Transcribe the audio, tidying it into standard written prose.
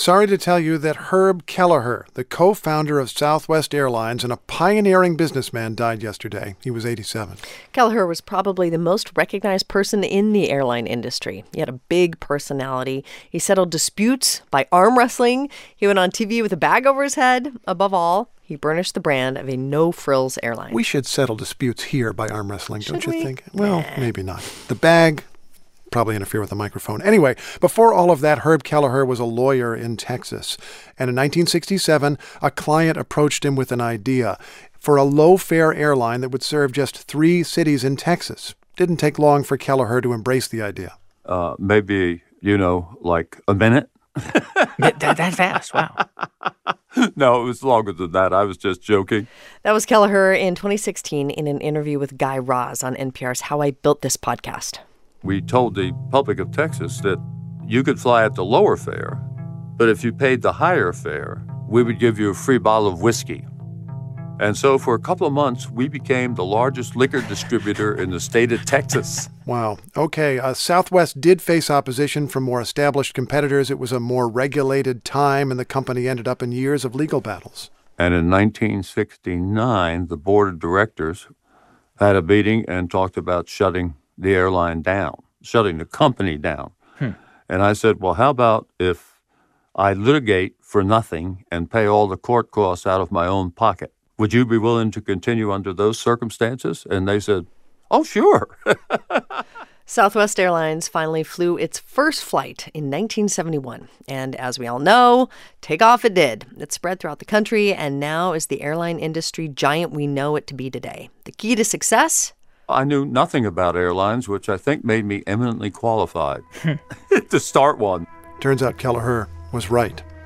sorry to tell you that Herb Kelleher, the co-founder of Southwest Airlines and a pioneering businessman, died yesterday. He was 87. Kelleher was probably the most recognized person in the airline industry. He had a big personality. He settled disputes by arm wrestling. He went on TV with a bag over his head. Above all, he burnished the brand of a no-frills airline. We should settle disputes here by arm wrestling, don't you think? Well, maybe not. The bag, probably interfere with the microphone. Anyway, before all of that, Herb Kelleher was a lawyer in Texas. And in 1967, a client approached him with an idea for a low-fare airline that would serve just 3 cities in Texas. Didn't take long for Kelleher to embrace the idea. Maybe, like a minute. that fast, wow. No, it was longer than that. I was just joking. That was Kelleher in 2016 in an interview with Guy Raz on NPR's How I Built This podcast. We told the public of Texas that you could fly at the lower fare, but if you paid the higher fare, we would give you a free bottle of whiskey. And so for a couple of months, we became the largest liquor distributor in the state of Texas. Wow. Okay. Southwest did face opposition from more established competitors. It was a more regulated time, and the company ended up in years of legal battles. And in 1969, the board of directors had a meeting and talked about shutting the airline down, shutting the company down. And I said, well, how about if I litigate for nothing and pay all the court costs out of my own pocket? Would you be willing to continue under those circumstances? And they said, oh, sure. Southwest Airlines finally flew its first flight in 1971. And as we all know, take off it did. It spread throughout the country and now is the airline industry giant we know it to be today. The key to success? I knew nothing about airlines, which I think made me eminently qualified to start one. Turns out Kelleher was right.